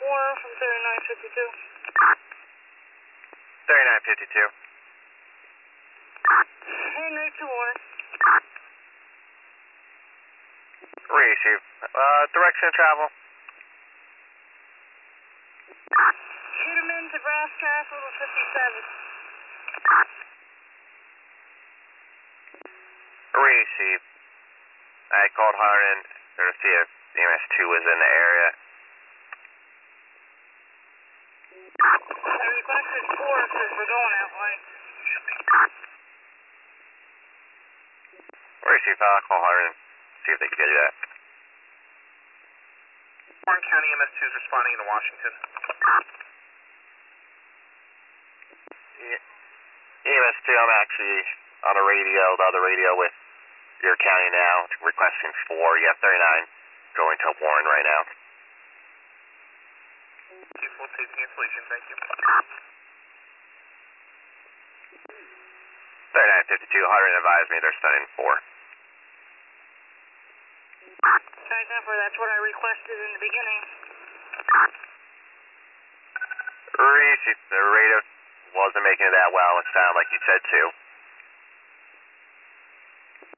Warner from 3952. 3952. Henry to Warner. Receive. Direction of travel. Peterman to Brass Castle to 57. Receive. I called Harden to see if EMS2 was in the area. I requested 4 because we're going out line. Receive. I'll call Harden, see if they can get you that. Warren County EMS2 is responding into Washington. EMS2, I'm actually on a radio, the other radio with your county now, requesting 4. You have 39 going to Warren right now. We'll take cancellation, thank you. 3952, Harden advised me they're sending 4. That's what I requested in the beginning. Receive. The radio wasn't making it that well. It sounded like you said 2.